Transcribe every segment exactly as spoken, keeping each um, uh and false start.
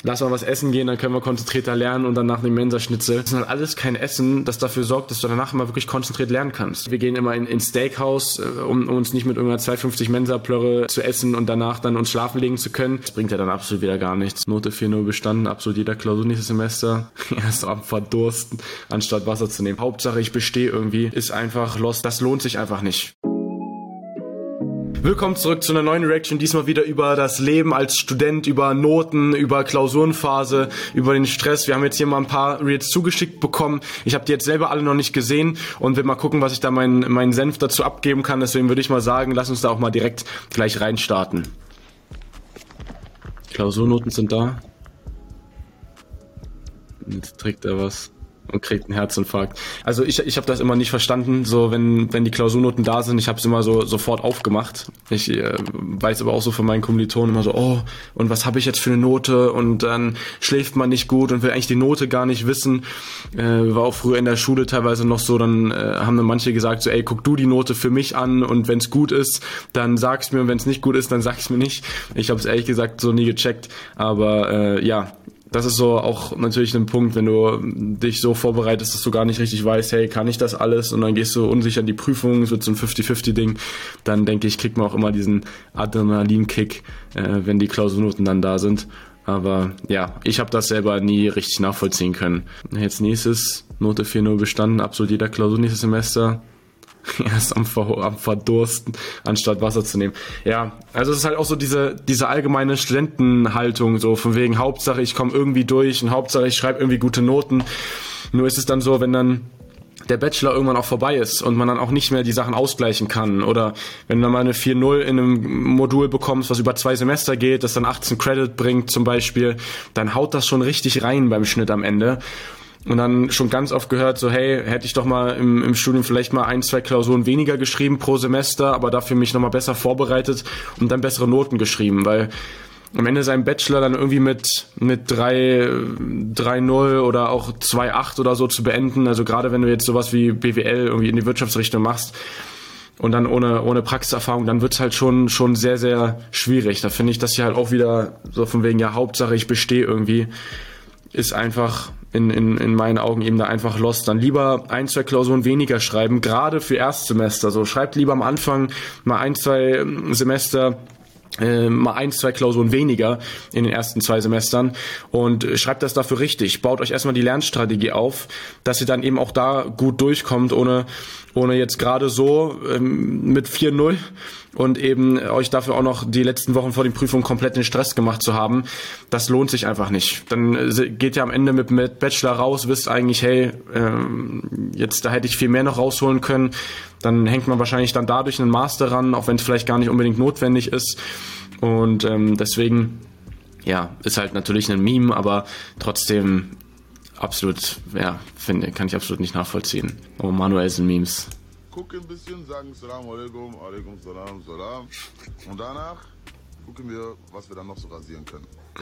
lass mal was essen gehen, dann können wir konzentrierter lernen und dann nach dem Mensa-Schnitzel. Das ist halt alles kein Essen, das dafür sorgt, dass du danach immer wirklich konzentriert lernen kannst. Wir gehen immer in, in Steakhouse, um, um uns nicht mit irgendeiner zwei fünfzig Mensa-Plörre zu essen und danach dann uns schlafen legen zu können. Das bringt ja dann absolut wieder gar nichts. Note vier null bestanden, absolut jeder Klausur nächstes Semester. Erst am Verdursten, anstatt Wasser zu nehmen. Hauptsache ich bestehe irgendwie, ist einfach lost. Das lohnt sich einfach nicht. Willkommen zurück zu einer neuen Reaction, diesmal wieder über das Leben als Student, über Noten, über Klausurenphase, über den Stress. Wir haben jetzt hier mal ein paar Reels zugeschickt bekommen. Ich habe die jetzt selber alle noch nicht gesehen und will mal gucken, was ich da meinen meinen Senf dazu abgeben kann. Deswegen würde ich mal sagen, lass uns da auch mal direkt gleich reinstarten. Klausurnoten sind da. Jetzt trägt er was und kriegt einen Herzinfarkt. Also ich ich habe das immer nicht verstanden, so wenn wenn die Klausurnoten da sind, ich habe es immer so sofort aufgemacht. Ich äh, weiß aber auch so von meinen Kommilitonen immer so, oh, und was habe ich jetzt für eine Note? Und dann schläft man nicht gut und will eigentlich die Note gar nicht wissen. Äh, war auch früher in der Schule teilweise noch so, dann äh, haben dann manche gesagt so, ey, guck du die Note für mich an und wenn es gut ist, dann sag's mir und wenn es nicht gut ist, dann sag's mir nicht. Ich habe es ehrlich gesagt so nie gecheckt, aber äh, ja, das ist so auch natürlich ein Punkt, wenn du dich so vorbereitest, dass du gar nicht richtig weißt, hey, kann ich das alles? Und dann gehst du unsicher in die Prüfung, es wird so ein fünfzig fünfzig Ding. Dann denke ich, kriegt man auch immer diesen Adrenalinkick, äh, wenn die Klausurnoten dann da sind. Aber ja, ich habe das selber nie richtig nachvollziehen können. Jetzt nächstes, Note vier null bestanden, absolut jeder Klausur nächstes Semester. Erst am, Ver- am Verdursten, anstatt Wasser zu nehmen. Ja, also es ist halt auch so diese diese allgemeine Studentenhaltung, so von wegen Hauptsache ich komme irgendwie durch und Hauptsache ich schreibe irgendwie gute Noten. Nur ist es dann so, wenn dann der Bachelor irgendwann auch vorbei ist und man dann auch nicht mehr die Sachen ausgleichen kann oder wenn du dann mal eine vier null in einem Modul bekommst, was über zwei Semester geht, das dann achtzehn Credit bringt zum Beispiel, dann haut das schon richtig rein beim Schnitt am Ende. Und dann schon ganz oft gehört, so hey, hätte ich doch mal im, im Studium vielleicht mal ein, zwei Klausuren weniger geschrieben pro Semester, aber dafür mich nochmal besser vorbereitet und dann bessere Noten geschrieben, weil am Ende seinen Bachelor dann irgendwie mit mit drei null oder auch zwei acht oder so zu beenden, also gerade wenn du jetzt sowas wie B W L irgendwie in die Wirtschaftsrichtung machst und dann ohne ohne Praxiserfahrung, dann wird's halt schon schon sehr, sehr schwierig. Da finde ich das hier halt auch wieder so von wegen, ja, Hauptsache ich bestehe irgendwie, ist einfach in, in, in meinen Augen eben da einfach lost. Dann lieber ein, zwei Klausuren weniger schreiben, gerade für Erstsemester. So, schreibt lieber am Anfang mal ein, zwei Semester äh, mal ein, zwei Klausuren weniger in den ersten zwei Semestern und schreibt das dafür richtig. Baut euch erstmal die Lernstrategie auf, dass ihr dann eben auch da gut durchkommt, ohne ohne jetzt gerade so ähm, mit vier null und eben euch dafür auch noch die letzten Wochen vor den Prüfungen komplett den Stress gemacht zu haben. Das lohnt sich einfach nicht. Dann geht ihr am Ende mit, mit Bachelor raus, wisst eigentlich, hey, ähm, jetzt da hätte ich viel mehr noch rausholen können. Dann hängt man wahrscheinlich dann dadurch einen Master ran, auch wenn es vielleicht gar nicht unbedingt notwendig ist. Und ähm, deswegen, ja, ist halt natürlich ein Meme, aber trotzdem absolut, ja, finde, kann ich absolut nicht nachvollziehen. Oh, Manuel sind Memes. Gucken ein bisschen, sagen Salam alaikum, alaikum salam, salam. Und danach gucken wir, was wir dann noch so rasieren können.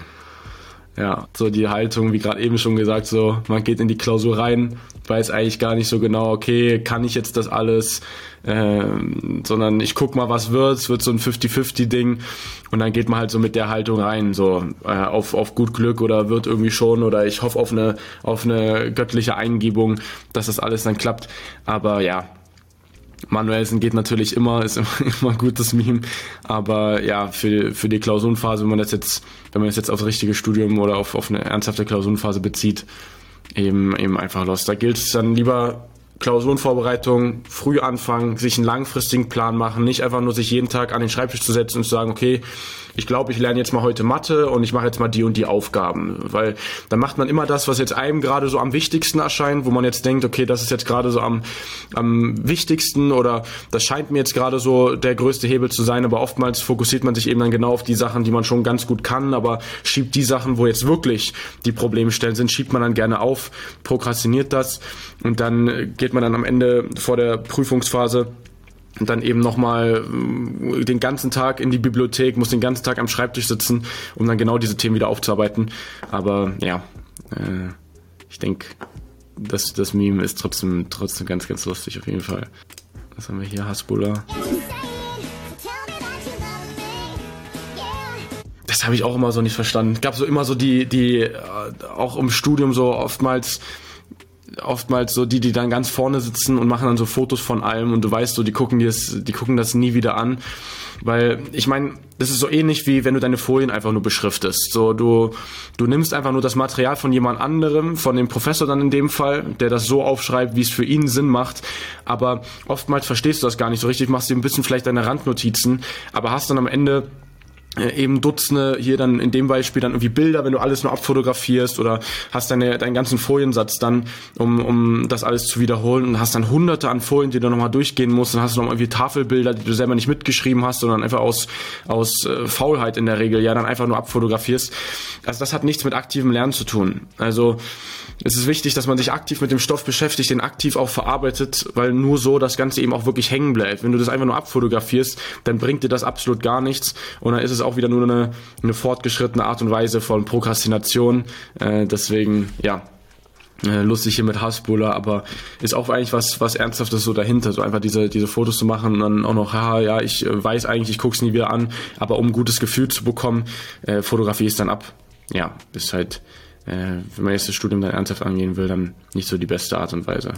Ja, so die Haltung, wie gerade eben schon gesagt, so man geht in die Klausur rein, weiß eigentlich gar nicht so genau, okay, kann ich jetzt das alles, ähm, sondern ich guck mal, was wird, es wird so ein fünfzig fünfzig Ding und dann geht man halt so mit der Haltung rein, so äh, auf auf gut Glück oder wird irgendwie schon oder ich hoffe auf eine auf eine göttliche Eingebung, dass das alles dann klappt, aber ja, Manuelsen geht natürlich immer, ist immer, immer ein gutes Meme, aber ja, für, für die Klausurenphase, wenn man das jetzt, wenn man das jetzt aufs richtige Studium oder auf, auf eine ernsthafte Klausurenphase bezieht, eben, eben einfach los. Da gilt es dann lieber Klausurenvorbereitung, früh anfangen, sich einen langfristigen Plan machen, nicht einfach nur sich jeden Tag an den Schreibtisch zu setzen und zu sagen, okay, ich glaube, ich lerne jetzt mal heute Mathe und ich mache jetzt mal die und die Aufgaben, weil dann macht man immer das, was jetzt einem gerade so am wichtigsten erscheint, wo man jetzt denkt, okay, das ist jetzt gerade so am, am wichtigsten oder das scheint mir jetzt gerade so der größte Hebel zu sein, aber oftmals fokussiert man sich eben dann genau auf die Sachen, die man schon ganz gut kann, aber schiebt die Sachen, wo jetzt wirklich die Problemstellen sind, schiebt man dann gerne auf, prokrastiniert das und dann geht man dann am Ende vor der Prüfungsphase und dann eben nochmal den ganzen Tag in die Bibliothek, muss den ganzen Tag am Schreibtisch sitzen, um dann genau diese Themen wieder aufzuarbeiten. Aber ja, äh, ich denke, das, das Meme ist trotzdem, trotzdem ganz, ganz lustig auf jeden Fall. Was haben wir hier? Hasbulla. das habe ich auch immer so nicht verstanden. Es gab so immer so die, die auch im Studium so oftmals oftmals so die, die dann ganz vorne sitzen und machen dann so Fotos von allem und du weißt so, die gucken dir das, die gucken das nie wieder an, weil ich meine, das ist so ähnlich wie wenn du deine Folien einfach nur beschriftest. So du du nimmst einfach nur das Material von jemand anderem, von dem Professor dann in dem Fall, der das so aufschreibt, wie es für ihn Sinn macht, aber oftmals verstehst du das gar nicht so richtig, machst dir ein bisschen vielleicht deine Randnotizen, aber hast dann am Ende eben Dutzende, hier dann in dem Beispiel dann irgendwie Bilder, wenn du alles nur abfotografierst oder hast deine, deinen ganzen Foliensatz dann, um, um das alles zu wiederholen und hast dann hunderte an Folien, die du nochmal durchgehen musst, dann hast du noch irgendwie Tafelbilder, die du selber nicht mitgeschrieben hast, sondern einfach aus, aus äh, Faulheit in der Regel, ja, dann einfach nur abfotografierst. Also das hat nichts mit aktivem Lernen zu tun. Also es ist wichtig, dass man sich aktiv mit dem Stoff beschäftigt, den aktiv auch verarbeitet, weil nur so das Ganze eben auch wirklich hängen bleibt. Wenn du das einfach nur abfotografierst, dann bringt dir das absolut gar nichts und dann ist es auch wieder nur eine, eine fortgeschrittene Art und Weise von Prokrastination. Äh, deswegen, ja, äh, lustig hier mit Hassbuller, aber ist auch eigentlich was was Ernsthaftes so dahinter, so einfach diese diese Fotos zu machen und dann auch noch, haha, ja, ich äh, weiß eigentlich, ich guck's nie wieder an, aber um ein gutes Gefühl zu bekommen, äh, fotografiere ich es dann ab. Ja, ist halt Äh, wenn man jetzt das Studium dann ernsthaft angehen will, dann nicht so die beste Art und Weise.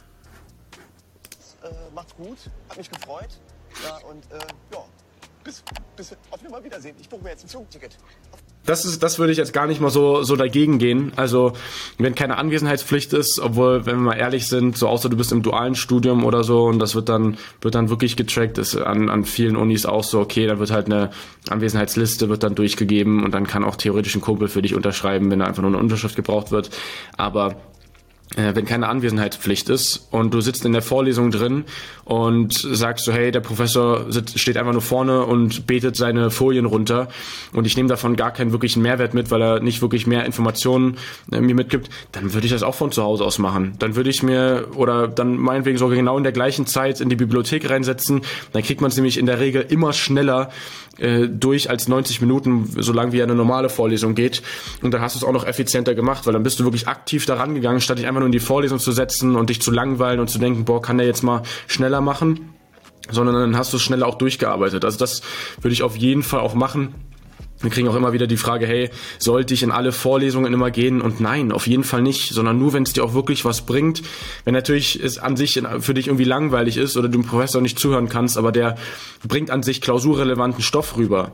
Äh, macht's gut, hat mich gefreut. Ja, und äh, ja, bis, bis auf jeden Fall Wiedersehen. Ich buche mir jetzt ein Flugticket. Das ist, das würde ich jetzt gar nicht mal so, so dagegen gehen. Also, wenn keine Anwesenheitspflicht ist, obwohl, wenn wir mal ehrlich sind, so außer du bist im dualen Studium oder so und das wird dann, wird dann wirklich getrackt, ist an, an vielen Unis auch so, okay, dann wird halt eine Anwesenheitsliste, wird dann durchgegeben und dann kann auch theoretisch ein Kumpel für dich unterschreiben, wenn da einfach nur eine Unterschrift gebraucht wird. Aber Äh, wenn keine Anwesenheitspflicht ist und du sitzt in der Vorlesung drin und sagst so, hey, der Professor sitzt, steht einfach nur vorne und betet seine Folien runter und ich nehme davon gar keinen wirklichen Mehrwert mit, weil er nicht wirklich mehr Informationen äh, mir mitgibt, dann würde ich das auch von zu Hause aus machen. Dann würde ich mir, oder dann meinetwegen sogar genau in der gleichen Zeit in die Bibliothek reinsetzen, dann kriegt man es nämlich in der Regel immer schneller äh, durch als neunzig Minuten, so lang wie eine normale Vorlesung geht und dann hast du es auch noch effizienter gemacht, weil dann bist du wirklich aktiv daran gegangen, statt dich einfach nur in die Vorlesung zu setzen und dich zu langweilen und zu denken, boah, kann der jetzt mal schneller machen, sondern dann hast du es schneller auch durchgearbeitet. Also das würde ich auf jeden Fall auch machen. Wir kriegen auch immer wieder die Frage, hey, sollte ich in alle Vorlesungen immer gehen? Und nein, auf jeden Fall nicht, sondern nur, wenn es dir auch wirklich was bringt. Wenn natürlich es an sich für dich irgendwie langweilig ist oder du dem Professor nicht zuhören kannst, aber der bringt an sich klausurrelevanten Stoff rüber,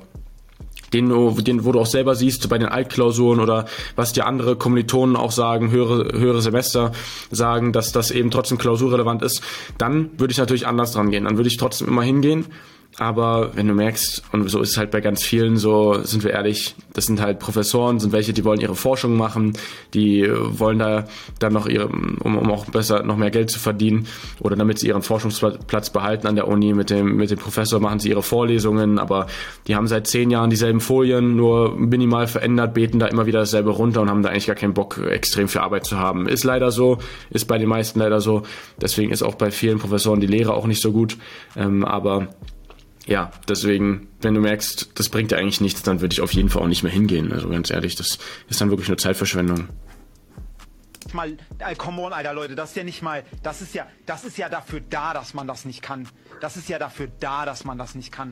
den du, den, wo du auch selber siehst bei den Altklausuren oder was dir andere Kommilitonen auch sagen, höhere, höhere Semester sagen, dass das eben trotzdem klausurrelevant ist, dann würde ich natürlich anders dran gehen. Dann würde ich trotzdem immer hingehen. Aber wenn du merkst, und so ist es halt bei ganz vielen, so sind wir ehrlich, das sind halt Professoren, sind welche, die wollen ihre Forschung machen, die wollen da dann noch ihre, um, um auch besser noch mehr Geld zu verdienen oder damit sie ihren Forschungsplatz behalten an der Uni, mit dem mit dem Professor machen sie ihre Vorlesungen, aber die haben seit zehn Jahren dieselben Folien, nur minimal verändert, beten da immer wieder dasselbe runter und haben da eigentlich gar keinen Bock, extrem viel Arbeit zu haben. Ist leider so, ist bei den meisten leider so, deswegen ist auch bei vielen Professoren die Lehre auch nicht so gut, ähm, aber ja, deswegen, wenn du merkst, das bringt dir eigentlich nichts, dann würde ich auf jeden Fall auch nicht mehr hingehen. Also ganz ehrlich, das ist dann wirklich nur Zeitverschwendung. Mal, äh, come on, Alter, Leute, das ist ja nicht mal, das ist ja, das ist ja dafür da, dass man das nicht kann. Das ist ja dafür da, dass man das nicht kann.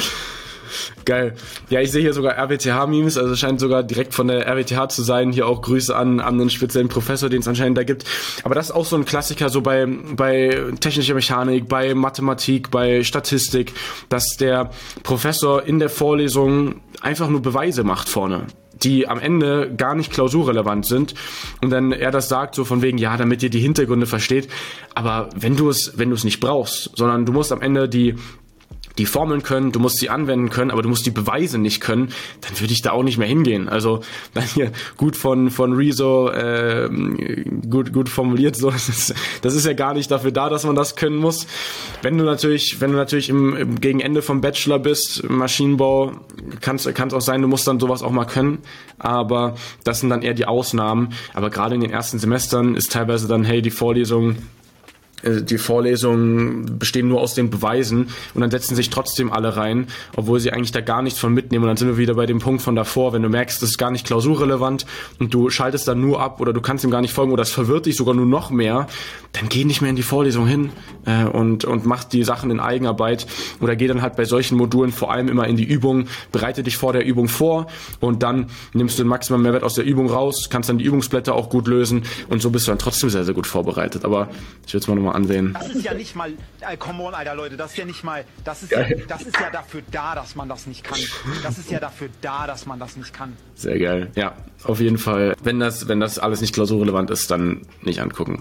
Geil. Ja, ich sehe hier sogar R W T H-Memes, also scheint sogar direkt von der R W T H zu sein. Hier auch Grüße an, an einen speziellen Professor, den es anscheinend da gibt. Aber das ist auch so ein Klassiker, so bei, bei technischer Mechanik, bei Mathematik, bei Statistik, dass der Professor in der Vorlesung einfach nur Beweise macht vorne, die am Ende gar nicht klausurrelevant sind und dann er das sagt, so von wegen, ja, damit ihr die Hintergründe versteht, aber wenn du es, wenn du es nicht brauchst, sondern du musst am Ende die die Formeln können, du musst sie anwenden können, aber du musst die Beweise nicht können, dann würde ich da auch nicht mehr hingehen. Also dann hier gut von von Rezo äh, gut gut formuliert, so das ist, das ist ja gar nicht dafür da, dass man das können muss. Wenn du natürlich, wenn du natürlich im, im gegen Ende vom Bachelor bist, im Maschinenbau, kann es auch sein, du musst dann sowas auch mal können, aber das sind dann eher die Ausnahmen. Aber gerade in den ersten Semestern ist teilweise dann, hey, die Vorlesung die Vorlesungen bestehen nur aus den Beweisen und dann setzen sich trotzdem alle rein, obwohl sie eigentlich da gar nichts von mitnehmen. Und dann sind wir wieder bei dem Punkt von davor, wenn du merkst, das ist gar nicht klausurrelevant und du schaltest dann nur ab oder du kannst ihm gar nicht folgen oder es verwirrt dich sogar nur noch mehr, dann geh nicht mehr in die Vorlesung hin äh, und, und mach die Sachen in Eigenarbeit oder geh dann halt bei solchen Modulen vor allem immer in die Übung, bereite dich vor der Übung vor und dann nimmst du den maximalen Mehrwert aus der Übung raus, kannst dann die Übungsblätter auch gut lösen und so bist du dann trotzdem sehr, sehr gut vorbereitet. Aber ich will es mal nochmal ansehen. Das ist ja nicht mal, äh, come on, Alter, Leute, das ist ja nicht mal, das ist ja, das ist ja dafür da, dass man das nicht kann. Das ist ja dafür da, dass man das nicht kann. Sehr geil. Ja, auf jeden Fall. Wenn das, wenn das alles nicht klausurrelevant ist, dann nicht angucken.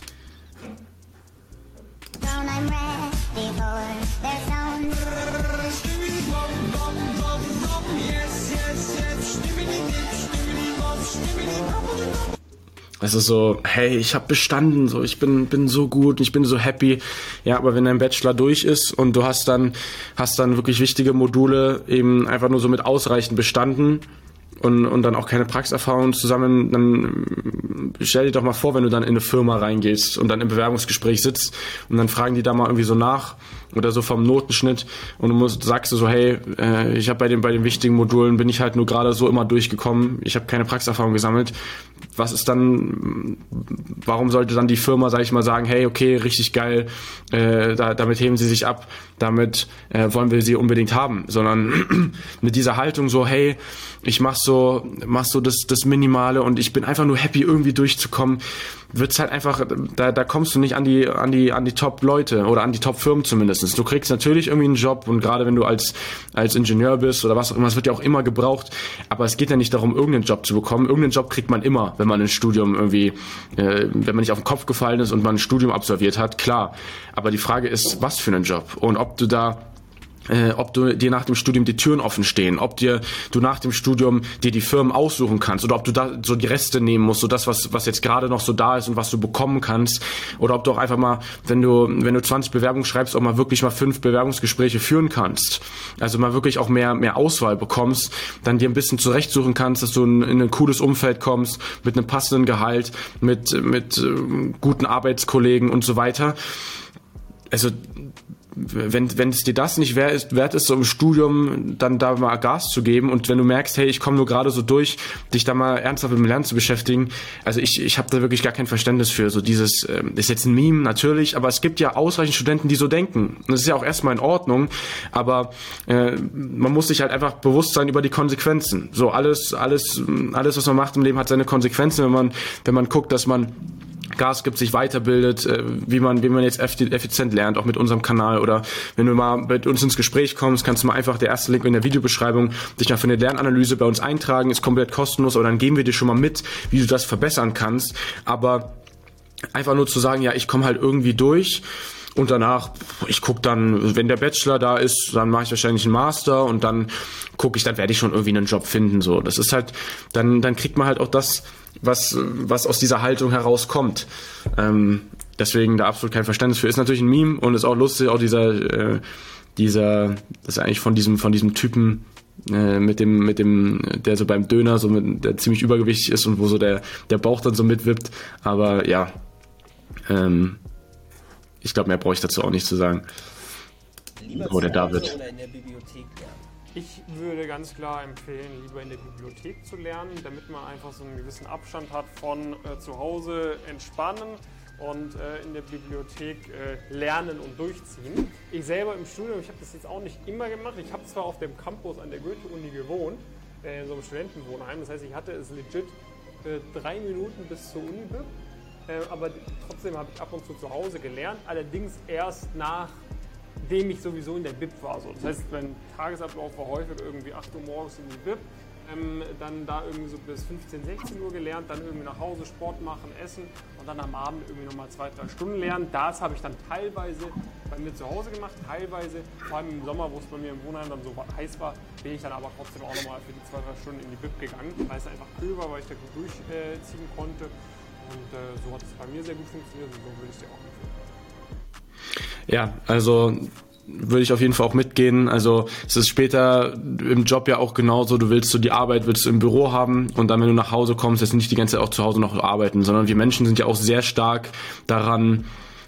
Es ist so, hey, ich habe bestanden, so ich bin bin so gut, ich bin so happy. Ja, aber wenn dein Bachelor durch ist und du hast dann hast dann wirklich wichtige Module eben einfach nur so mit ausreichend bestanden und und dann auch keine Praxiserfahrung zusammen, dann stell dir doch mal vor, wenn du dann in eine Firma reingehst und dann im Bewerbungsgespräch sitzt und dann fragen die da mal irgendwie so nach oder so vom Notenschnitt und du musst, sagst du so, hey, äh, ich habe bei den bei den wichtigen Modulen bin ich halt nur gerade so immer durchgekommen, ich habe keine Praxiserfahrung gesammelt. Was ist dann, warum sollte dann die Firma, sag ich mal, sagen, hey, okay, richtig geil, äh, da, damit heben sie sich ab, damit äh, wollen wir sie unbedingt haben, sondern mit dieser Haltung so, hey, ich mach so, mach so das, das Minimale und ich bin einfach nur happy, irgendwie durchzukommen, wird's halt einfach, da, da kommst du nicht an die, an die, an die Top-Leute oder an die Top-Firmen zumindest. Du kriegst natürlich irgendwie einen Job und gerade wenn du als, als Ingenieur bist oder was auch immer, es wird ja auch immer gebraucht, aber es geht ja nicht darum, irgendeinen Job zu bekommen. Irgendeinen Job kriegt man immer, wenn man ein Studium irgendwie, äh, wenn man nicht auf den Kopf gefallen ist und man ein Studium absolviert hat, klar. Aber die Frage ist, was für einen Job und ob du da Äh, ob du dir nach dem Studium die Türen offen stehen, ob dir du nach dem Studium dir die Firmen aussuchen kannst oder ob du da so die Reste nehmen musst, so das, was was jetzt gerade noch so da ist und was du bekommen kannst oder ob du auch einfach mal, wenn du wenn du zwanzig Bewerbungen schreibst, auch mal wirklich mal fünf Bewerbungsgespräche führen kannst. Also mal wirklich auch mehr mehr Auswahl bekommst, dann dir ein bisschen zurechtsuchen kannst, dass du in, in ein cooles Umfeld kommst, mit einem passenden Gehalt, mit mit äh, guten Arbeitskollegen und so weiter. Also wenn wenn es dir das nicht wert ist, wert ist, so im Studium dann da mal Gas zu geben und wenn du merkst, hey, ich komme nur gerade so durch, dich da mal ernsthaft mit dem Lernen zu beschäftigen, also ich ich habe da wirklich gar kein Verständnis für, so dieses, äh, ist jetzt ein Meme, natürlich, aber es gibt ja ausreichend Studenten, die so denken. Und das ist ja auch erstmal in Ordnung, aber äh, man muss sich halt einfach bewusst sein über die Konsequenzen. So alles, alles, alles, was man macht im Leben, hat seine Konsequenzen, wenn man, wenn man guckt, dass man Gas gibt, sich weiterbildet, wie man wie man jetzt effizient lernt, auch mit unserem Kanal. Oder wenn du mal mit uns ins Gespräch kommst, kannst du mal einfach, der erste Link in der Videobeschreibung, dich mal für eine Lernanalyse bei uns eintragen, ist komplett kostenlos, aber dann geben wir dir schon mal mit, wie du das verbessern kannst. Aber einfach nur zu sagen, ja, ich komme halt irgendwie durch und danach, ich gucke dann, wenn der Bachelor da ist, dann mache ich wahrscheinlich einen Master und dann gucke ich, dann werde ich schon irgendwie einen Job finden. So, das ist halt, dann dann kriegt man halt auch das, was was aus dieser Haltung herauskommt. Ähm, deswegen da absolut kein Verständnis für. Ist natürlich ein Meme und ist auch lustig, auch dieser äh, dieser, das ist eigentlich von diesem von diesem Typen äh, mit dem mit dem der so beim Döner so mit, der ziemlich übergewichtig ist und wo so der der Bauch dann so mitwippt. Aber ja, ähm, ich glaube, mehr brauche ich dazu auch nicht zu sagen. Lieber Oder zu David. Hause oder in der Bibliothek lernen? Ich würde ganz klar empfehlen, lieber in der Bibliothek zu lernen, damit man einfach so einen gewissen Abstand hat von äh, zu Hause entspannen und äh, in der Bibliothek äh, lernen und durchziehen. Ich selber im Studium, ich habe das jetzt auch nicht immer gemacht. Ich habe zwar auf dem Campus an der Goethe-Uni gewohnt, äh, in so einem Studentenwohnheim. Das heißt, ich hatte es legit äh, drei Minuten bis zur Uni-Bib. Äh, aber trotzdem habe ich ab und zu zu Hause gelernt. Allerdings erst nach dem ich sowieso in der Bib war. So. Das heißt, mein Tagesablauf war häufig irgendwie acht Uhr morgens in die Bib, ähm, dann da irgendwie so bis fünfzehn, sechzehn Uhr gelernt, dann irgendwie nach Hause Sport machen, essen und dann am Abend irgendwie nochmal zwei, drei Stunden lernen. Das habe ich dann teilweise bei mir zu Hause gemacht, teilweise, vor allem im Sommer, wo es bei mir im Wohnheim dann so heiß war, bin ich dann aber trotzdem auch nochmal für die zwei, drei Stunden in die Bib gegangen, weil es einfach kühl war, weil ich da gut durchziehen konnte und äh, so hat es bei mir sehr gut funktioniert und so würde ich es dir auch empfehlen. Ja, also würde ich auf jeden Fall auch mitgehen. Also es ist später im Job ja auch genauso, du willst so die Arbeit, willst du im Büro haben und dann, wenn du nach Hause kommst, jetzt nicht die ganze Zeit auch zu Hause noch arbeiten, sondern wir Menschen sind ja auch sehr stark daran,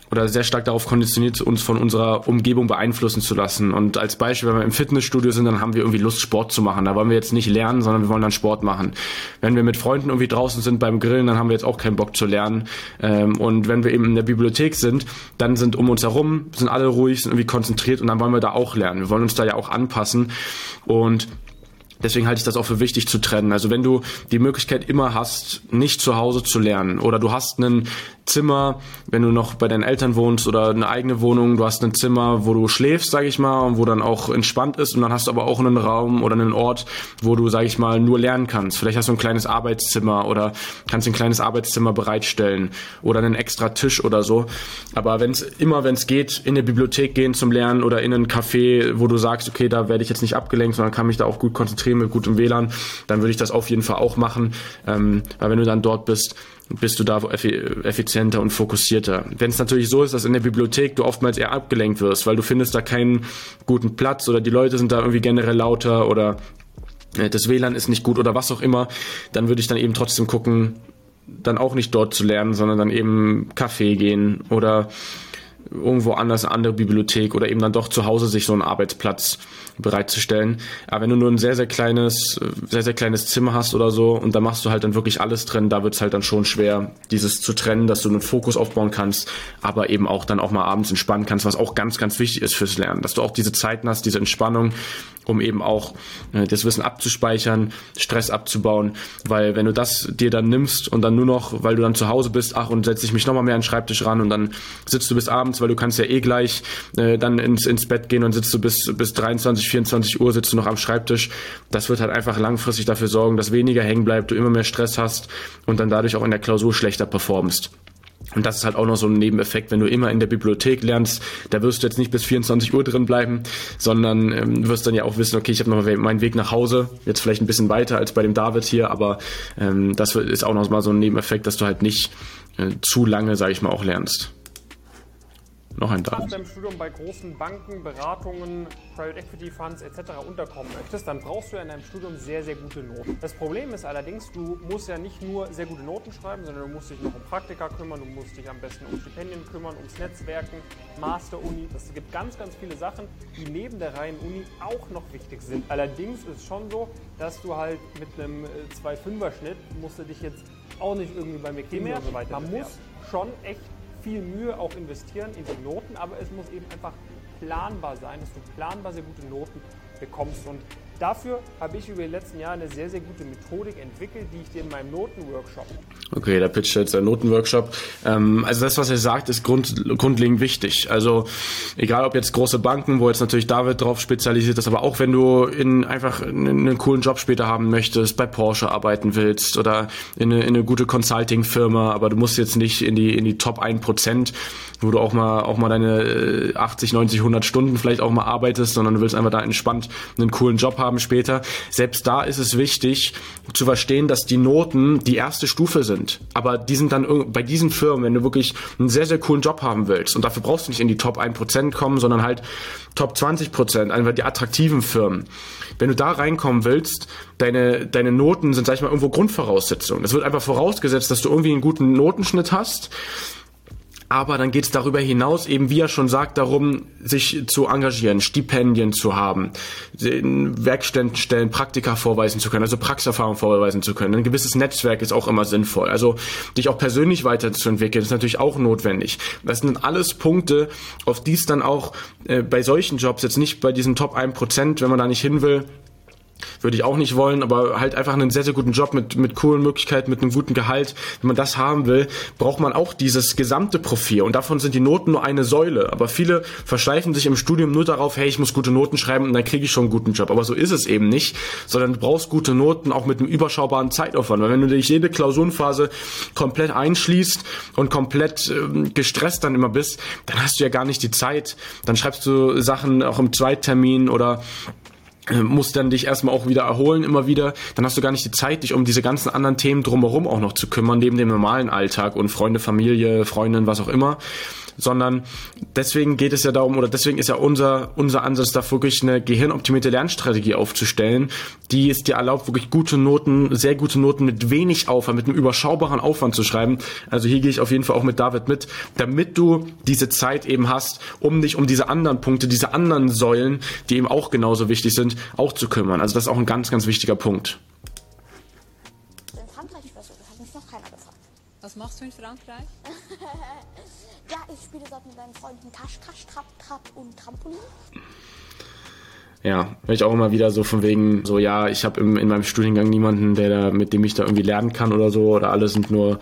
oder sehr stark darauf konditioniert, uns von unserer Umgebung beeinflussen zu lassen. Und als Beispiel, wenn wir im Fitnessstudio sind, dann haben wir irgendwie Lust, Sport zu machen. Da wollen wir jetzt nicht lernen, sondern wir wollen dann Sport machen. Wenn wir mit Freunden irgendwie draußen sind beim Grillen, dann haben wir jetzt auch keinen Bock zu lernen. Und wenn wir eben in der Bibliothek sind, dann sind um uns herum, sind alle ruhig, sind irgendwie konzentriert und dann wollen wir da auch lernen. Wir wollen uns da ja auch anpassen. Und deswegen halte ich das auch für wichtig zu trennen. Also wenn du die Möglichkeit immer hast, nicht zu Hause zu lernen oder du hast ein Zimmer, wenn du noch bei deinen Eltern wohnst oder eine eigene Wohnung, du hast ein Zimmer, wo du schläfst, sage ich mal, und wo dann auch entspannt ist und dann hast du aber auch einen Raum oder einen Ort, wo du, sage ich mal, nur lernen kannst. Vielleicht hast du ein kleines Arbeitszimmer oder kannst ein kleines Arbeitszimmer bereitstellen oder einen extra Tisch oder so. Aber wenn es immer, wenn es geht, in eine Bibliothek gehen zum Lernen oder in ein Café, wo du sagst, okay, da werde ich jetzt nicht abgelenkt, sondern kann mich da auch gut konzentrieren mit gutem W L A N, dann würde ich das auf jeden Fall auch machen, ähm, weil wenn du dann dort bist, bist du da effizienter und fokussierter. Wenn es natürlich so ist, dass in der Bibliothek du oftmals eher abgelenkt wirst, weil du findest da keinen guten Platz oder die Leute sind da irgendwie generell lauter oder das W L A N ist nicht gut oder was auch immer, dann würde ich dann eben trotzdem gucken, dann auch nicht dort zu lernen, sondern dann eben Café gehen oder irgendwo anders, eine andere Bibliothek oder eben dann doch zu Hause sich so einen Arbeitsplatz bereitzustellen. Aber wenn du nur ein sehr, sehr kleines, sehr, sehr kleines Zimmer hast oder so und da machst du halt dann wirklich alles drin, da wird es halt dann schon schwer, dieses zu trennen, dass du einen Fokus aufbauen kannst, aber eben auch dann auch mal abends entspannen kannst, was auch ganz, ganz wichtig ist fürs Lernen, dass du auch diese Zeiten hast, diese Entspannung, um eben auch äh, das Wissen abzuspeichern, Stress abzubauen, weil wenn du das dir dann nimmst und dann nur noch, weil du dann zu Hause bist, ach und setze ich mich nochmal mehr an den Schreibtisch ran und dann sitzt du bis abends, weil du kannst ja eh gleich äh, dann ins, ins Bett gehen und sitzt du bis, bis dreiundzwanzig, vierundzwanzig Uhr sitzt du noch am Schreibtisch. Das wird halt einfach langfristig dafür sorgen, dass weniger hängen bleibt, du immer mehr Stress hast und dann dadurch auch in der Klausur schlechter performst. Und das ist halt auch noch so ein Nebeneffekt, wenn du immer in der Bibliothek lernst, da wirst du jetzt nicht bis vierundzwanzig Uhr drin bleiben, sondern ähm, wirst dann ja auch wissen, okay, ich habe noch meinen Weg nach Hause, jetzt vielleicht ein bisschen weiter als bei dem David hier, aber ähm, das ist auch noch mal so ein Nebeneffekt, dass du halt nicht äh, zu lange, sage ich mal, auch lernst. Noch ein Datum. Wenn du im Studium bei großen Banken, Beratungen, Private Equity Funds et cetera unterkommen möchtest, dann brauchst du in deinem Studium sehr, sehr gute Noten. Das Problem ist allerdings, du musst ja nicht nur sehr gute Noten schreiben, sondern du musst dich noch um Praktika kümmern, du musst dich am besten um Stipendien kümmern, ums Netzwerken, Master-Uni. Es gibt ganz, ganz viele Sachen, die neben der reinen Uni auch noch wichtig sind. Allerdings ist es schon so, dass du halt mit einem zwei Komma fünfer Schnitt musst du dich jetzt auch nicht irgendwie bei McKinsey und so weiter Man bewerben. muss schon echt viel Mühe auch investieren in die Noten, aber es muss eben einfach planbar sein, dass du planbar sehr gute Noten bekommst. Und dafür habe ich über die letzten Jahre eine sehr, sehr gute Methodik entwickelt, die ich dir in meinem Notenworkshop. Okay, der pitcht jetzt der Notenworkshop. Ähm, also das, was er sagt, ist grund, grundlegend wichtig. Also egal, ob jetzt große Banken, wo jetzt natürlich David drauf spezialisiert ist, aber auch wenn du in einfach einen, einen coolen Job später haben möchtest, bei Porsche arbeiten willst oder in eine, in eine gute Consulting-Firma, aber du musst jetzt nicht in die in die Top ein Prozent, wo du auch mal auch mal deine achtzig, neunzig, hundert Stunden vielleicht auch mal arbeitest, sondern du willst einfach da entspannt einen coolen Job haben später. Selbst da ist es wichtig zu verstehen, dass die Noten die erste Stufe sind. Aber die sind dann bei diesen Firmen, wenn du wirklich einen sehr, sehr coolen Job haben willst und dafür brauchst du nicht in die Top ein Prozent kommen, sondern halt Top zwanzig Prozent, einfach die attraktiven Firmen. Wenn du da reinkommen willst, deine, deine Noten sind, sag ich mal, irgendwo Grundvoraussetzungen. Es wird einfach vorausgesetzt, dass du irgendwie einen guten Notenschnitt hast. Aber dann geht es darüber hinaus eben, wie er schon sagt, darum, sich zu engagieren, Stipendien zu haben, in Werkstätten stellen, Praktika vorweisen zu können, also Praxiserfahrung vorweisen zu können. Ein gewisses Netzwerk ist auch immer sinnvoll. Also dich auch persönlich weiterzuentwickeln, ist natürlich auch notwendig. Das sind alles Punkte, auf die es dann auch äh, bei solchen Jobs, jetzt nicht bei diesen Top ein Prozent, wenn man da nicht hin will, würde ich auch nicht wollen, aber halt einfach einen sehr, sehr guten Job mit mit coolen Möglichkeiten, mit einem guten Gehalt. Wenn man das haben will, braucht man auch dieses gesamte Profil und davon sind die Noten nur eine Säule. Aber viele verschleifen sich im Studium nur darauf, hey, ich muss gute Noten schreiben und dann kriege ich schon einen guten Job. Aber so ist es eben nicht, sondern du brauchst gute Noten auch mit einem überschaubaren Zeitaufwand. Weil wenn du dich jede Klausurenphase komplett einschließt und komplett ähm, gestresst dann immer bist, dann hast du ja gar nicht die Zeit. Dann schreibst du Sachen auch im Zweittermin oder musst dann dich erstmal auch wieder erholen, immer wieder, dann hast du gar nicht die Zeit, dich um diese ganzen anderen Themen drumherum auch noch zu kümmern, neben dem normalen Alltag und Freunde, Familie, Freundin, was auch immer, sondern deswegen geht es ja darum, oder deswegen ist ja unser, unser Ansatz, da wirklich eine gehirnoptimierte Lernstrategie aufzustellen, die es dir erlaubt, wirklich gute Noten, sehr gute Noten mit wenig Aufwand, mit einem überschaubaren Aufwand zu schreiben. Also hier gehe ich auf jeden Fall auch mit David mit, damit du diese Zeit eben hast, um dich um diese anderen Punkte, diese anderen Säulen, die eben auch genauso wichtig sind, auch zu kümmern. Also das ist auch ein ganz, ganz wichtiger Punkt. In Frankreich oder so, das hat mich noch keiner gefragt. Was machst du in Frankreich? Ja, ich spiele dort mit meinen Freunden Kasch, Kasch, Trap, Trap und Trampolin. Ja, höre ich auch immer wieder so von wegen, so ja, ich habe in meinem Studiengang niemanden, der da, mit dem ich da irgendwie lernen kann oder so, oder alle sind nur,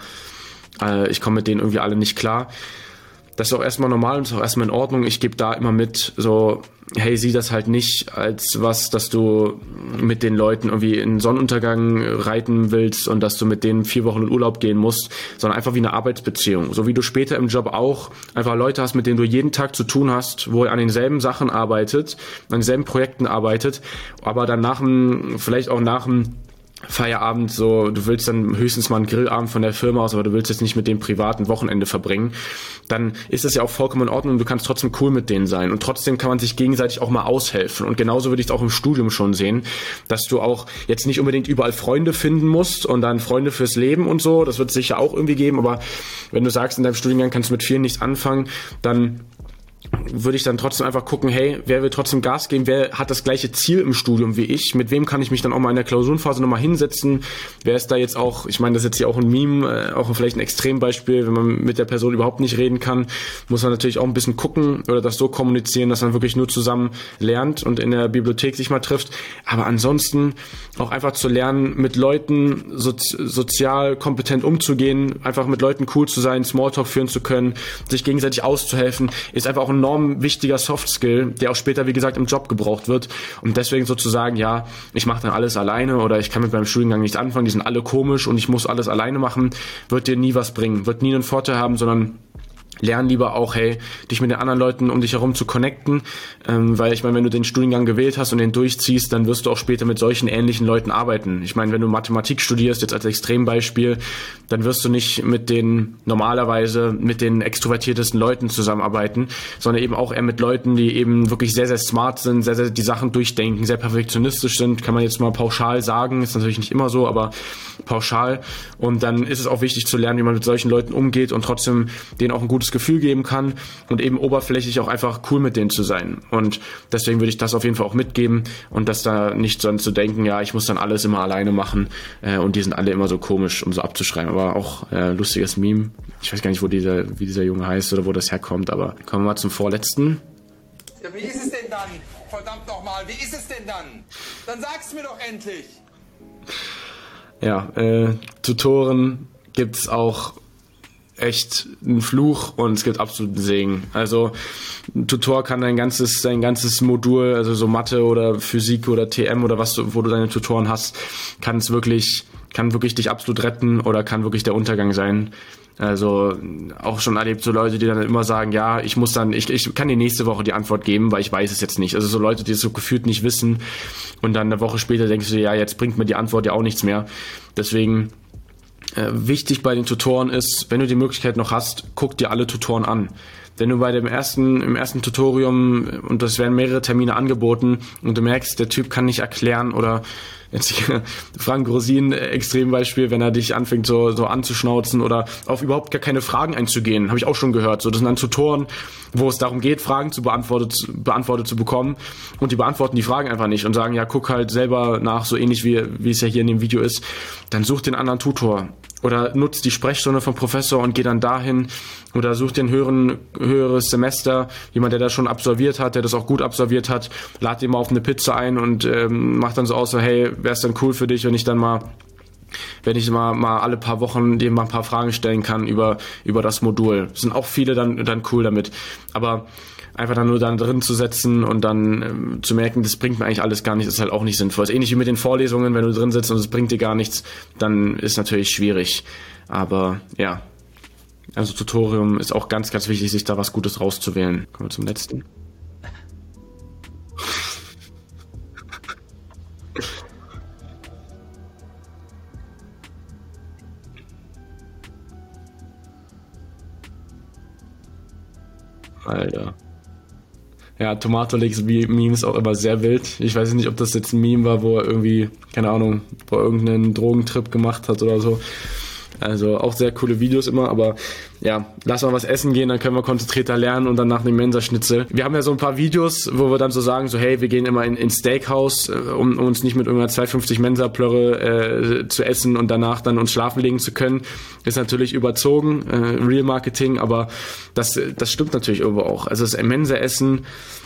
äh, ich komme mit denen irgendwie alle nicht klar. Das ist auch erstmal normal und ist auch erstmal in Ordnung. Ich gebe da immer mit, so, hey, sieh das halt nicht als was, dass du mit den Leuten irgendwie in Sonnenuntergang reiten willst und dass du mit denen vier Wochen in Urlaub gehen musst, sondern einfach wie eine Arbeitsbeziehung. So wie du später im Job auch einfach Leute hast, mit denen du jeden Tag zu tun hast, wo ihr an denselben Sachen arbeitet, an denselben Projekten arbeitet, aber dann nach dem, vielleicht auch nach dem Feierabend, so, du willst dann höchstens mal einen Grillabend von der Firma aus, aber du willst jetzt nicht mit dem privaten Wochenende verbringen, dann ist das ja auch vollkommen in Ordnung und du kannst trotzdem cool mit denen sein und trotzdem kann man sich gegenseitig auch mal aushelfen und genauso würde ich es auch im Studium schon sehen, dass du auch jetzt nicht unbedingt überall Freunde finden musst und dann Freunde fürs Leben und so, das wird es sicher auch irgendwie geben, aber wenn du sagst, in deinem Studiengang kannst du mit vielen nichts anfangen, dann würde ich dann trotzdem einfach gucken, hey, wer will trotzdem Gas geben, wer hat das gleiche Ziel im Studium wie ich, mit wem kann ich mich dann auch mal in der Klausurenphase nochmal hinsetzen, wer ist da jetzt auch, ich meine, das ist jetzt hier auch ein Meme, auch vielleicht ein Extrembeispiel, wenn man mit der Person überhaupt nicht reden kann, muss man natürlich auch ein bisschen gucken oder das so kommunizieren, dass man wirklich nur zusammen lernt und in der Bibliothek sich mal trifft, aber ansonsten auch einfach zu lernen, mit Leuten sozi- sozial kompetent umzugehen, einfach mit Leuten cool zu sein, Smalltalk führen zu können, sich gegenseitig auszuhelfen, ist einfach auch ein enorm wichtiger Soft-Skill, der auch später, wie gesagt, im Job gebraucht wird. Und deswegen sozusagen, ja, ich mache dann alles alleine oder ich kann mit meinem Studiengang nichts anfangen, die sind alle komisch und ich muss alles alleine machen, wird dir nie was bringen, wird nie einen Vorteil haben, sondern lern lieber auch, hey, dich mit den anderen Leuten um dich herum zu connecten, ähm, weil ich meine, wenn du den Studiengang gewählt hast und den durchziehst, dann wirst du auch später mit solchen ähnlichen Leuten arbeiten. Ich meine, wenn du Mathematik studierst, jetzt als Extrembeispiel, dann wirst du nicht mit den normalerweise mit den extrovertiertesten Leuten zusammenarbeiten, sondern eben auch eher mit Leuten, die eben wirklich sehr, sehr smart sind, sehr, sehr die Sachen durchdenken, sehr perfektionistisch sind, kann man jetzt mal pauschal sagen, ist natürlich nicht immer so, aber pauschal. Und dann ist es auch wichtig zu lernen, wie man mit solchen Leuten umgeht und trotzdem denen auch ein gutes Gefühl geben kann und eben oberflächlich auch einfach cool mit denen zu sein. Und deswegen würde ich das auf jeden Fall auch mitgeben und das da nicht so zu denken, ja, ich muss dann alles immer alleine machen äh, und die sind alle immer so komisch, um so abzuschreiben. Aber auch äh, lustiges Meme. Ich weiß gar nicht, wo dieser, wie dieser Junge heißt oder wo das herkommt, aber kommen wir mal zum vorletzten. Ja, wie ist es denn dann? Verdammt nochmal, wie ist es denn dann? Dann sag's mir doch endlich! Ja, äh, Tutoren gibt's auch echt ein Fluch und es gibt absoluten Segen. Also ein Tutor kann dein ganzes, dein ganzes Modul, also so Mathe oder Physik oder T M oder was du, wo du deine Tutoren hast, kann es wirklich, kann wirklich dich absolut retten oder kann wirklich der Untergang sein. Also auch schon erlebt so Leute, die dann immer sagen, ja, ich muss dann, ich, ich kann dir nächste Woche die Antwort geben, weil ich weiß es jetzt nicht. Also so Leute, die es so gefühlt nicht wissen und dann eine Woche später denkst du, ja, jetzt bringt mir die Antwort ja auch nichts mehr. Deswegen äh, wichtig bei den Tutoren ist, wenn du die Möglichkeit noch hast, guck dir alle Tutoren an. Wenn du bei dem ersten, im ersten Tutorium, und das werden mehrere Termine angeboten, und du merkst, der Typ kann nicht erklären oder jetzt hier Frank Rosin, Extrembeispiel, wenn er dich anfängt so, so anzuschnauzen oder auf überhaupt gar keine Fragen einzugehen, habe ich auch schon gehört. So, das sind dann Tutoren, wo es darum geht, Fragen zu beantwortet, beantwortet zu bekommen und die beantworten die Fragen einfach nicht und sagen, ja, guck halt selber nach, so ähnlich wie, wie es ja hier in dem Video ist, dann such den anderen Tutor. Oder nutzt die Sprechstunde vom Professor und geh dann dahin oder such den höheren, höheres Semester, jemand, der das schon absolviert hat, der das auch gut absolviert hat, lad ihn mal auf eine Pizza ein und ähm, macht dann so aus, so, hey, wär's dann cool für dich, wenn ich dann mal, wenn ich mal, mal alle paar Wochen dir mal ein paar Fragen stellen kann über, über das Modul. Sind auch viele dann, dann cool damit. Aber einfach dann nur dann drin zu setzen und dann ähm, zu merken, das bringt mir eigentlich alles gar nichts, ist halt auch nicht sinnvoll. Das ist ähnlich wie mit den Vorlesungen, wenn du drin sitzt und es bringt dir gar nichts, dann ist natürlich schwierig. Aber ja, also Tutorium ist auch ganz, ganz wichtig, sich da was Gutes rauszuwählen. Kommen wir zum letzten. Alter. Ja, Tomatolix-Memes auch immer sehr wild. Ich weiß nicht, ob das jetzt ein Meme war, wo er irgendwie, keine Ahnung, wo er irgendeinen Drogentrip gemacht hat oder so. Also auch sehr coole Videos immer, aber ja, lass mal was essen gehen, dann können wir konzentrierter lernen und dann nach dem Mensa-Schnitzel. Wir haben ja so ein paar Videos, wo wir dann so sagen, so hey, wir gehen immer in, in Steakhouse, um, um uns nicht mit irgendeiner zwei fünfzig Mensa-Plörre äh, zu essen und danach dann uns schlafen legen zu können. Ist natürlich überzogen, äh, Real Marketing, aber das, das stimmt natürlich irgendwo auch. Also das Mensa-Essen,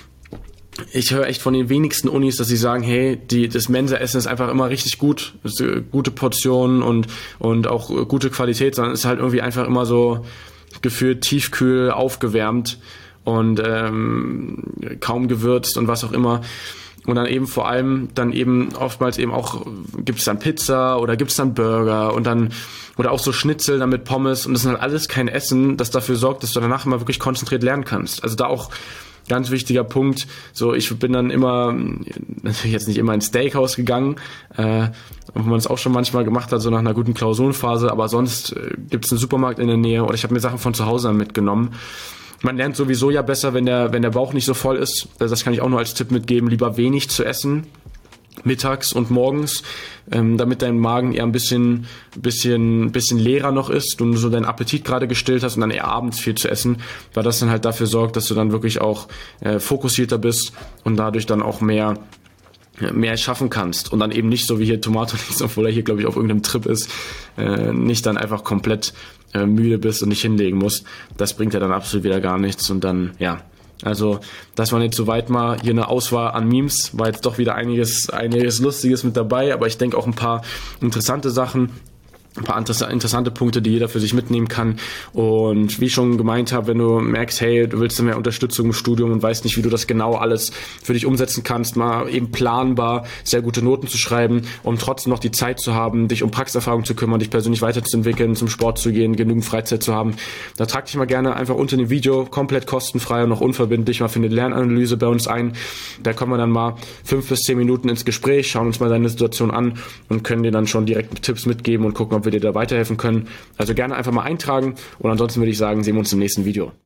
ich höre echt von den wenigsten Unis, dass sie sagen, hey, die, das Mensa-Essen ist einfach immer richtig gut, ist, äh, gute Portionen und, und auch äh, gute Qualität, sondern es ist halt irgendwie einfach immer so gefühlt tiefkühl, aufgewärmt und ähm, kaum gewürzt und was auch immer. Und dann eben vor allem dann eben oftmals eben auch, gibt es dann Pizza oder gibt es dann Burger und dann, oder auch so Schnitzel dann mit Pommes und das sind halt alles kein Essen, das dafür sorgt, dass du danach immer wirklich konzentriert lernen kannst. Also da auch ganz wichtiger Punkt, so ich bin dann immer, natürlich jetzt nicht immer ins Steakhouse gegangen, äh, wo man es auch schon manchmal gemacht hat, so nach einer guten Klausurenphase, aber sonst äh, gibt es einen Supermarkt in der Nähe oder ich habe mir Sachen von zu Hause dann mitgenommen. Man lernt sowieso ja besser, wenn der, wenn der Bauch nicht so voll ist, das kann ich auch nur als Tipp mitgeben, lieber wenig zu essen, mittags und morgens, ähm, damit dein Magen eher ein bisschen, bisschen, bisschen leerer noch ist, du so deinen Appetit gerade gestillt hast und dann eher abends viel zu essen, weil das dann halt dafür sorgt, dass du dann wirklich auch äh, fokussierter bist und dadurch dann auch mehr mehr schaffen kannst und dann eben nicht so wie hier Tomatolix, obwohl er hier glaube ich auf irgendeinem Trip ist, äh, nicht dann einfach komplett äh, müde bist und nicht hinlegen musst. Das bringt ja dann absolut wieder gar nichts und dann, ja, also das war jetzt soweit mal hier eine Auswahl an Memes, war jetzt doch wieder einiges, einiges Lustiges mit dabei, aber ich denke auch ein paar interessante Sachen, ein paar interessante Punkte, die jeder für sich mitnehmen kann. Und wie ich schon gemeint habe, wenn du merkst, hey, du willst mehr Unterstützung im Studium und weißt nicht, wie du das genau alles für dich umsetzen kannst, mal eben planbar sehr gute Noten zu schreiben, um trotzdem noch die Zeit zu haben, dich um Praxiserfahrung zu kümmern, dich persönlich weiterzuentwickeln, zum Sport zu gehen, genügend Freizeit zu haben, da trag dich mal gerne einfach unter dem Video komplett kostenfrei und noch unverbindlich mal für eine Lernanalyse bei uns ein. Da kommen wir dann mal fünf bis zehn Minuten ins Gespräch, schauen uns mal deine Situation an und können dir dann schon direkt Tipps mitgeben und gucken, ob wir dir da weiterhelfen können. Also gerne einfach mal eintragen und ansonsten würde ich sagen, sehen wir uns im nächsten Video.